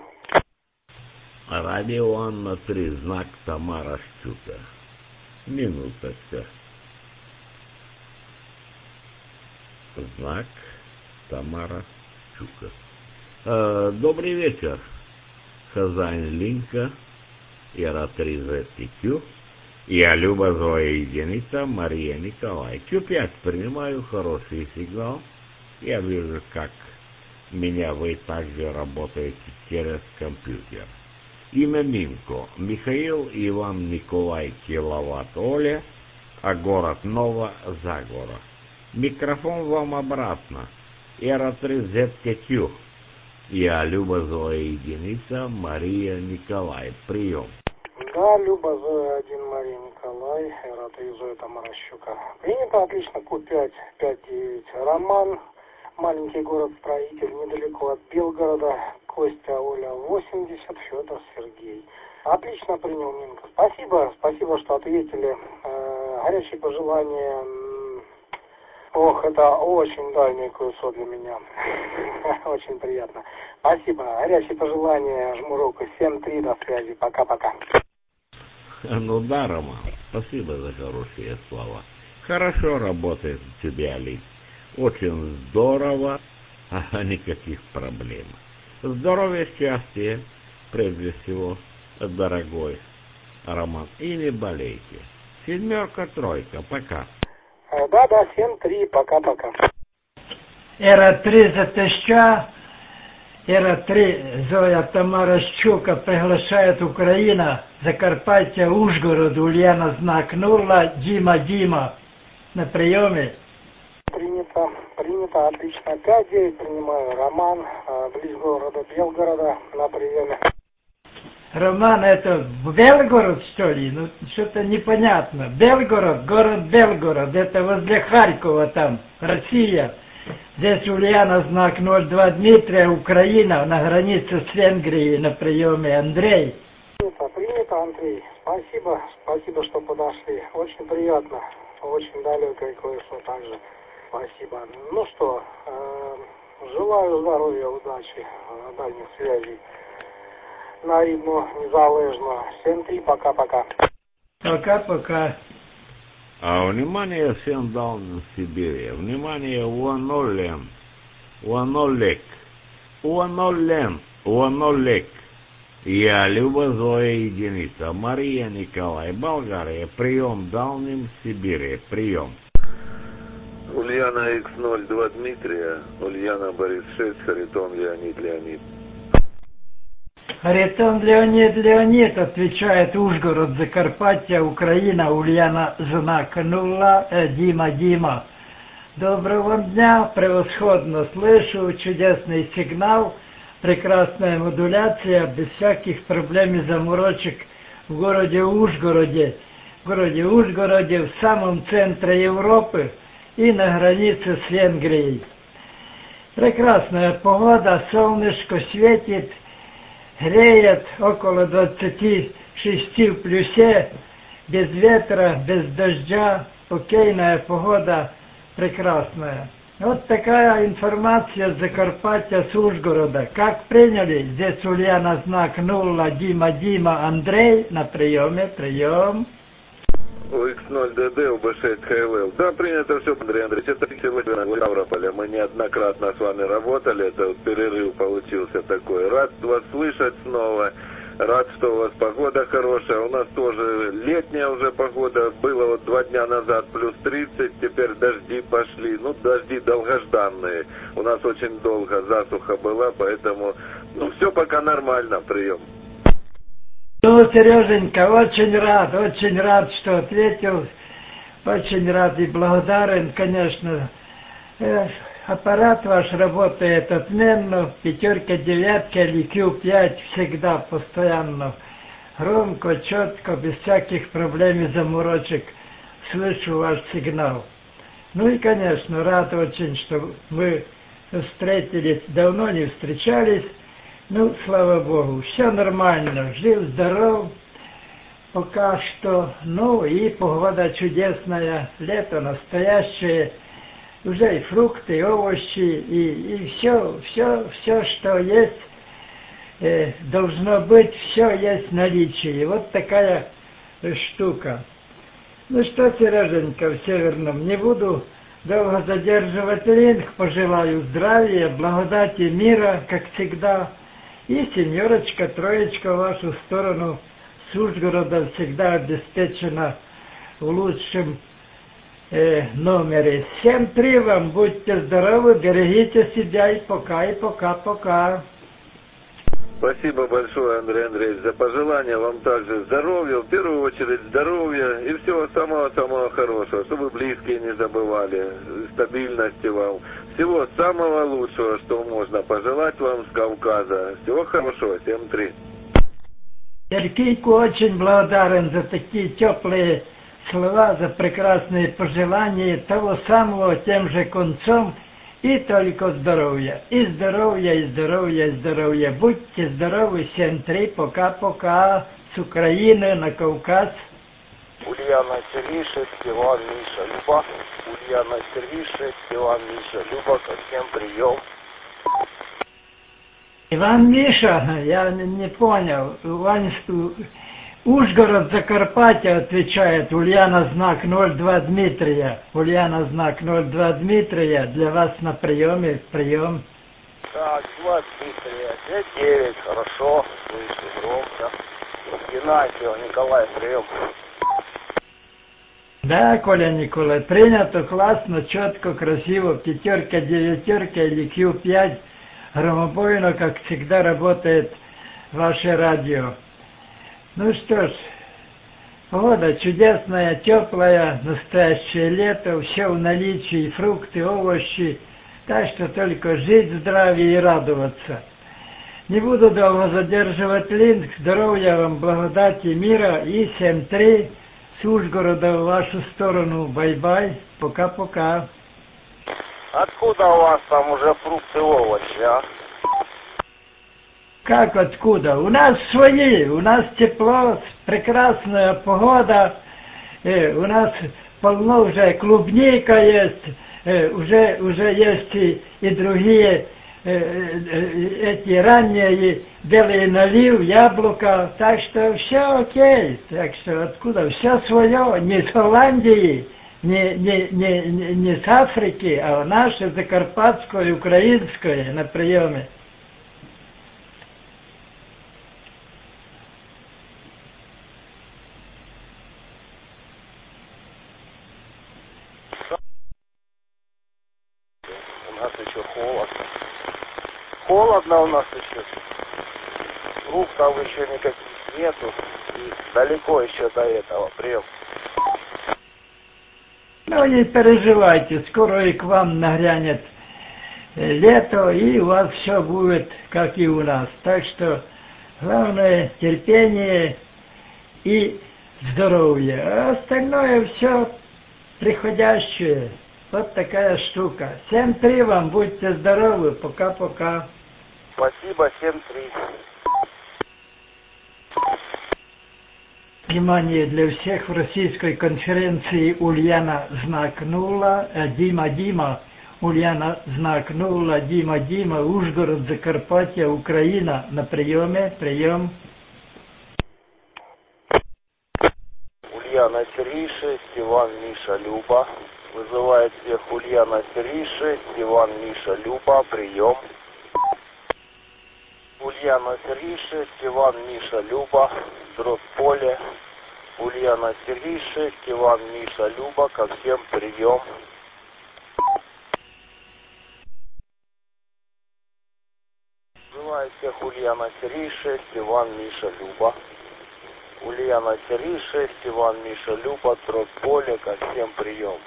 Радио Анна 3, знак Тамара Щука. Минуточка. Знак Тамара Щука. Добрый вечер. Хозяин линка, Ира 3ZTQ. Я Люба Зоя единица, Мария Николай. Q5 принимаю хороший сигнал. Я вижу, как меня вы также работаете через компьютер. Имя Минко. Михаил Иван Николай Киловатт Оля, а город Ново-Загоро. Микрофон вам обратно. Ира 3ZTQ. Я Люба Зоя единица, Мария Николай. Прием. Да, Люба Зоя 1, Мария Николай, Ира 3, Зоя Тамара Щука. Принято, отлично, Q5, 5-9, Роман. Маленький город-строитель, недалеко от Белгорода. Костя, Оля, 80, Федор, Сергей. Отлично принял, Минка. Спасибо, что ответили. Горячие пожелания. Ох, это очень дальнее кое-что для меня. Очень приятно. Спасибо. Горячие пожелания. Жму руку. 7-3, до связи. Пока-пока. Ну да, Роман, спасибо за хорошие слова. Хорошо работает у тебя, Ли. Очень здорово, никаких проблем. Здоровья, счастья, прежде всего, дорогой Роман. И не болейте. 7, 3, пока. Да, 7-3, пока-пока. Ира 3 ЗТЩ, Ира 3 Зоя Тамара Щука приглашает Украина, Закарпаття, Ужгород, Ульяна знак 0, Дима. На приеме. Принято, отлично. 5-9 принимаю. Роман, близ города Белгорода, на приеме. Роман, это Белгород, что ли? Ну, что-то непонятно. Белгород, город Белгород, это возле Харькова там, Россия. Здесь Ульяна, знак 02, Дмитрия, Украина, на границе с Венгрией, на приеме. Андрей. Принято, Андрей. Спасибо, что подошли. Очень приятно. Очень далекое кое-что также. Спасибо. Ну что, желаю здоровья, удачи, дальних связей. На рідну незалежно. 7-3, пока-пока. Пока-пока. Внимание всем даун в Сибири. Внимание, Уанолек. Я Люба Зоя единица. Мария Николай, Болгария. Прием, дауним в Сибири. Прием. Ульяна X02 Дмитрия, Ульяна Борис 6, Харитон Леонид. Харитон Леонид, отвечает Ужгород, Закарпатье, Украина, Ульяна, знак 0, Дима. Доброго вам дня, превосходно слышу, чудесный сигнал, прекрасная модуляция, без всяких проблем и заморочек в городе Ужгороде, в самом центре Европы и на границе с Венгрией. Прекрасная погода, солнышко светит, греет около 26 в плюсе, без ветра, без дождя, окейная погода, прекрасная. Вот такая информация с Закарпатья, с Ужгорода. Как приняли? Здесь Ульяна, знак 0, Дима, Андрей, на приеме, прием. X0DD, УБ6 ХЛЛ. Да, принято все, Андрей Андреевич. Это сегодня Ставрополя. Мы неоднократно с вами работали. Это вот перерыв получился такой. Рад вас слышать снова. Рад, что у вас погода хорошая. У нас тоже летняя уже погода. Было вот 2 дня назад плюс 30. Теперь дожди пошли. Ну, дожди долгожданные. У нас очень долго засуха была, поэтому, ну, все пока нормально. Прием. Ну, Сереженька, очень рад, что ответил. Очень рад и благодарен, конечно. Аппарат ваш работает отменно. 5, 9 или Q5 всегда, постоянно. Громко, четко, без всяких проблем и заморочек. Слышу ваш сигнал. Ну и, конечно, рад очень, что мы встретились. Давно не встречались. Ну, слава Богу, все нормально, жив, здоров, пока что, ну и погода чудесная, лето настоящее, уже и фрукты, и овощи, и все, что есть, должно быть, все есть в наличии, вот такая штука. Ну что, Сереженька, в Северном, не буду долго задерживать линк, пожелаю здравия, благодати, мира, как всегда. И 7, 3 в вашу сторону с Ужгорода всегда обеспечена в лучшем номере. 7-3 вам, будьте здоровы, берегите себя и пока. Спасибо большое, Андрей Андреевич, за пожелания. Вам также здоровья, в первую очередь здоровья и всего самого-самого хорошего, чтобы близкие не забывали, стабильности вам. Всего самого лучшего, что можно пожелать вам с Кавказа. Всего хорошего, 7-3. Сергейку очень благодарен за такие теплые слова, за прекрасные пожелания, того самого тем же концом. И только здоровья. И здоровья. Будьте здоровы, 7-3, пока. С Украины на Кавказ. Ульяна Сергей 6, Иван Миша Люба. Ульяна Сергей 6, Иван Миша Люба. Всем прием. Иван Миша, я не понял. Ужгород, Закарпатье, отвечает Ульяна, знак 02 Дмитрия. Ульяна, знак 02 Дмитрия, для вас на приеме, прием. Так, 2 Дмитрия, 9, хорошо, слышу громко. Геннадий, Николай, прием. Да, Коля Николай, принято, классно, четко, красиво, 5, 9 или Q5, громобойно, как всегда, работает ваше радио. Ну что ж, погода чудесная, теплая, настоящее лето, все в наличии, фрукты, овощи, так что только жить в здравии и радоваться. Не буду долго задерживать линк, здоровья вам, благодати, мира и 7-3 с Ужгорода в вашу сторону, бай-бай, пока. Откуда у вас там уже фрукты, овощи, а? Как откуда? У нас свои, у нас тепло, прекрасная погода, у нас полно уже клубника есть, уже есть и другие эти ранние белые налив, яблоко, так что все окей, так что откуда? Все свое, не с Голландии, не с Африки, а наше закарпатское, украинское на приеме. У нас еще холодно. Холодно у нас еще. Фруктов еще никаких нету. И далеко еще до этого. Прием. Ну не переживайте, скоро и к вам нагрянет лето, и у вас все будет, как и у нас. Так что главное терпение и здоровье. А остальное все приходящее. Вот такая штука. 7-3 вам, будьте здоровы, пока-пока. Спасибо, 7-3. Внимание для всех в российской конференции Ульяна знак 0, Дима, Ульяна знак 0, Дима, Ужгород, Закарпатье, Украина на приеме, прием. Ульяна Сергей 6, Иван Миша Люба. Вызывает всех Ульяна Сергей 6, Иван Миша Люба, прием. Ульяна Сергей 6, Иван Миша Люба, Дрозполе. Ульяна Сергей 6, Иван Миша Люба, ко всем прием. Вызывает всех Ульяна Сергей 6, Иван Миша Люба. Ульяна Сергей 6, Иван Миша Люба, Дрозполе, ко всем прием.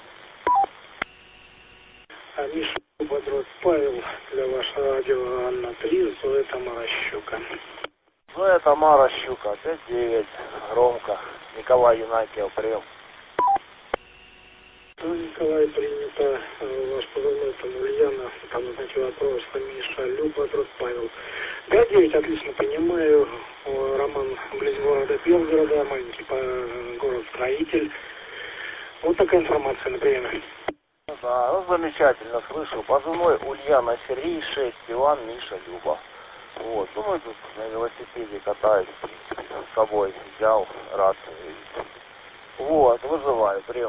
Миша Люба, Дрозд Павел, для вашего радио Анна 3, Зоя Тамара Щука. Зоя Тамара Щука, 5-9, громко. Николай Янакиев, прием. Николай, принято. Ваш позывной там Ульяна, там, знаете, вопрос, Миша Люба, Дрозд Павел. 5-9, отлично понимаю. Роман близ города Белгорода, маленький город-строитель. Вот такая информация на приеме. Да, ну замечательно, слышу. Позывной Ульяна Сергей 6, Иван Миша Люба. Вот, ну мы тут на велосипеде катаюсь, с собой взял, рад. Вот, вызываю, прием.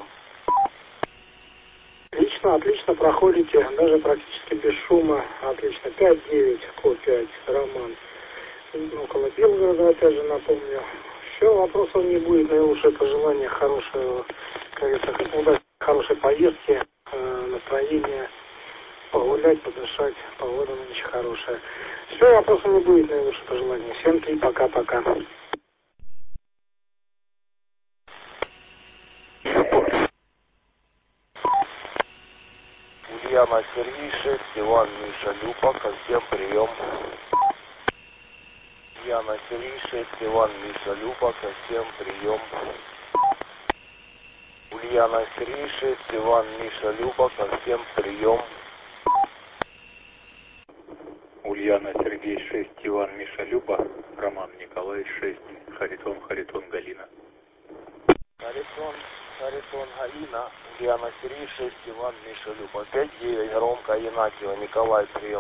Отлично проходите, даже практически без шума. Отлично, 5-9, код 5, Роман. Около Белгорода, опять же, напомню. Все, вопросов не будет, наилучшее пожелание, хорошего, как говорится, удачи, хорошей поездки, настроения, погулять, подышать, погода нынче хорошая. Все, вопросов не будет, наилучшее пожелание. Всем 3, пока-пока. Ульяна Сергей 6, Иван Миша Люба, ко всем прием. Ульяна Сергей 6, Иван Миша Люба, ко всем прием. Ульяна Сергей 6, Иван Миша Люба, ко всем прием. Ульяна Сергей 6, Иван Миша Люба, Роман Николай 6, Харитон Галина. Харитон Галина, Ульяна Сергей 6, Иван Миша Люба. 5-9, громко, Янакиева, Николай, прием.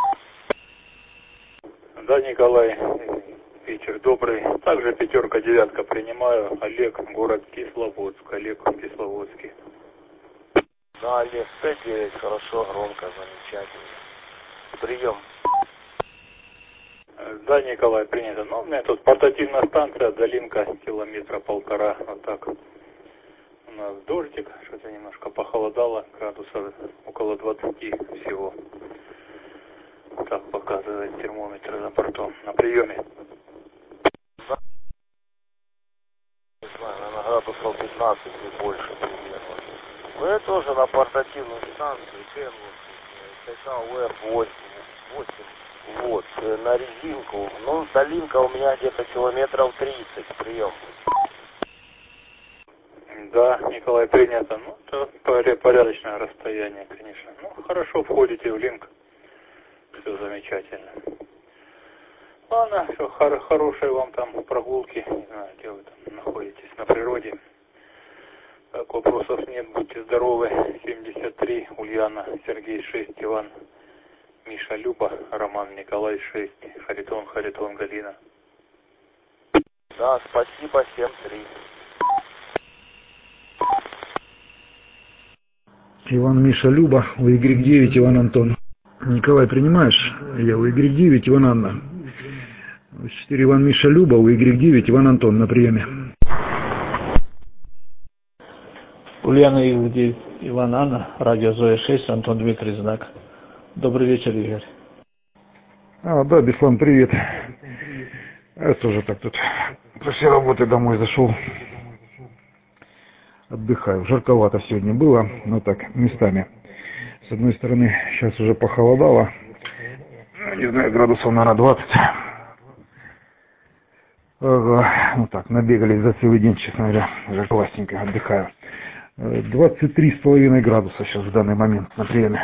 Да, Николай, вечер добрый. Также 5-9 принимаю. Олег, город Кисловодск. Олег, Кисловодский. Да, Олег, 5-9, хорошо, громко, замечательно. Прием. Да, Николай, принято. Ну, у меня тут портативная станция, долинка, 1,5 километра. Вот так. У нас дождик, что-то немножко похолодало, градусов около 20 всего. Так показывает термометр за портом. На приеме. Не знаю, наверное, градусов 15 и больше примерно. Ну, я тоже на портативную станцию, ТК-УР-8, вот, на резинку. Ну, долинка у меня где-то километров 30, прием. Да, Николай, принято. Ну, это порядочное расстояние, конечно. Ну, хорошо входите в линк. Все замечательно. Ладно, все, хорошей вам там прогулки. Не знаю, где вы там находитесь, на природе. Так, вопросов нет, будьте здоровы. 73, Ульяна, Сергей 6, Иван, Миша, Люба, Роман, Николай 6, Харитон, Галина. Да, спасибо, 7-3. Иван, Миша, Люба, у Y9, Иван, Антон. Николай, принимаешь? Я у Y9, Иван, Анна. 4, Иван, Миша, Люба, у Y9, Иван, Антон на приеме. Ульяна, Y9, Иван, Анна, радио Зоя 6, Антон, Дмитрий, знак. Добрый вечер, Игорь. Да, Беслан, привет. Я тоже так тут после работы домой зашел. Отдыхаю. Жарковато сегодня было, но так, местами. С одной стороны, сейчас уже похолодало. Не знаю, градусов, наверное, 20. Ага, ну так, набегались за целый день, честно говоря. Жарковастенько, отдыхаю. 23,5 градуса сейчас в данный момент на приеме.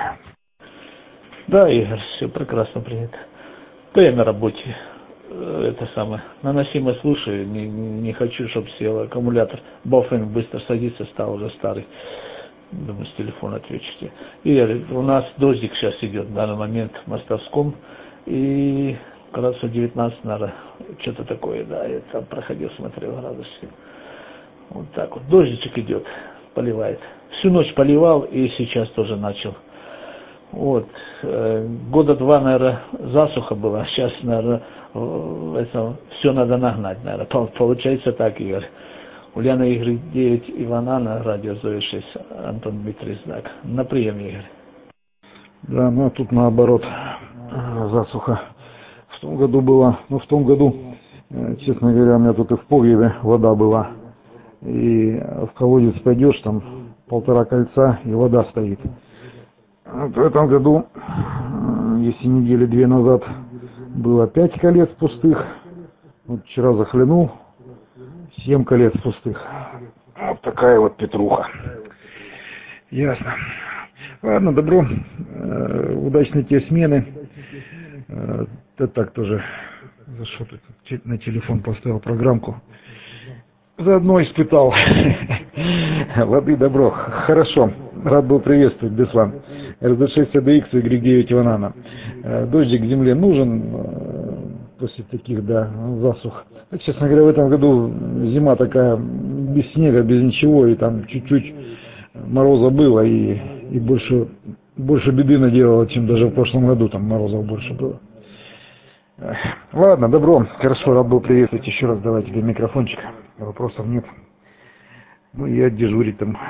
Да, Игорь, все прекрасно принято. Да я на работе. Это самое. Наносимо слушаю, не хочу, чтобы сел аккумулятор. Баффин быстро садится, стал уже старый. Думаю, с телефона ответчики. И у нас дождик сейчас идет в данный момент в Мостовском. И градусов 19, наверное, что-то такое, да. Я там проходил, смотрел градусы. Вот так вот. Дождичек идет, поливает. Всю ночь поливал и сейчас тоже начал. Вот. Года 2, наверное, засуха была. Сейчас, наверное, это все надо нагнать, наверное. Получается так, Игорь. Ульяна, Y9, Иван, Анна, радио Зоя 6, Антон, Дмитрий, знак. На приеме, Игорь. Да, ну тут наоборот засуха. В том году была, в том году, честно говоря, у меня тут и в погребе вода была. И в колодец пойдешь, там 1,5 кольца, и вода стоит. В этом году, если недели 2 назад, было 5 колец пустых. Вот вчера захлянул, 7 колец пустых. Вот такая вот петруха. Ясно. Ладно, добро. Удачной тебе смены. Ты так тоже зашел, на телефон поставил программку. Заодно испытал. Лады, добро. Хорошо. Рад был приветствовать, Беслан. РЗ6 ADX, Y9 Иванана. Дождик земле нужен после таких, да, засух. Честно говоря, в этом году зима такая без снега, без ничего, и там чуть-чуть мороза было, и больше беды наделало, чем даже в прошлом году, там морозов больше было. Ладно, добро. Хорошо, рад был приветствовать еще раз. Давай тебе микрофончик. Вопросов нет. Ну и отдежурить там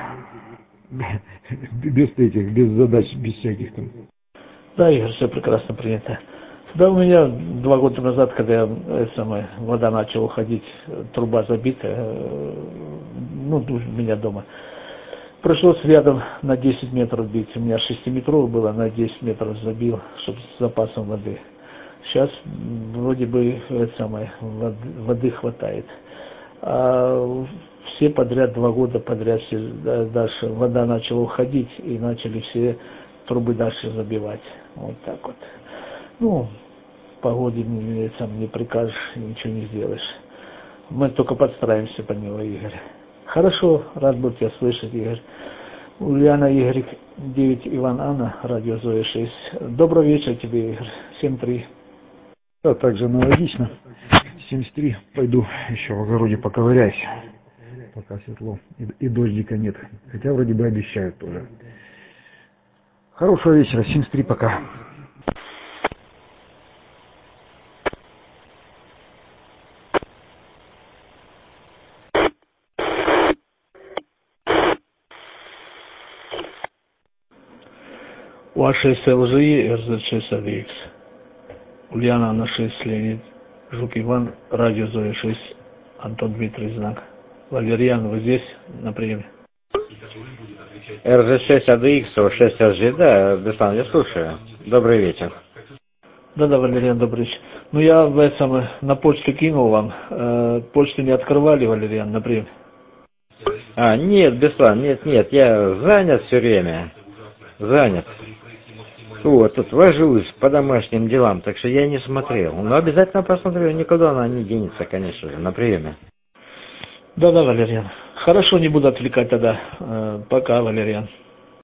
без задач, без всяких там. Да, Игорь, все прекрасно принято. Да, у меня 2 года назад, когда вода начала уходить, труба забита, у меня дома. Пришлось рядом на 10 метров бить. У меня 6-метровый было, на 10 метров забил, чтобы с запасом воды. Сейчас вроде бы воды хватает. А все подряд, 2 года подряд, дальше вода начала уходить, и начали все трубы дальше забивать. Вот так вот. Погоде не прикажешь, ничего не сделаешь. Мы только подстраиваемся под него, Игорь. Хорошо, рад был тебя слышать, Игорь. Ульяна, Y9, Иван, Анна, радио Зоя 6. Доброго вечера тебе, Игорь. 7-3. Да, также аналогично. 73. Пойду еще в огороде поковыряюсь. Пока светло. И дождика нет. Хотя вроде бы обещают тоже. Хорошего вечера. 73 пока. УА-6 ЛЖИ, РЗ-6 ADX. Ульяна, Анна 6, Леонид, Жук Иван, радио Зоя 6, Антон, Дмитрий, знак. Валерьян, вы здесь на приеме? РЖ6 ADX, УА-6 ЛЖИ, да, Беслан, я слушаю. Добрый вечер. Да, Валерьян, добрый вечер. Я на почту кинул вам. Почту не открывали, Валерьян, на приеме? Нет, Беслан, нет, я занят все время. Занят. Тут вожусь по домашним делам, так что я не смотрел. Но обязательно посмотрю, никуда она не денется, конечно же, на приеме. Да, Валерьян. Хорошо, не буду отвлекать тогда. Пока, Валериан.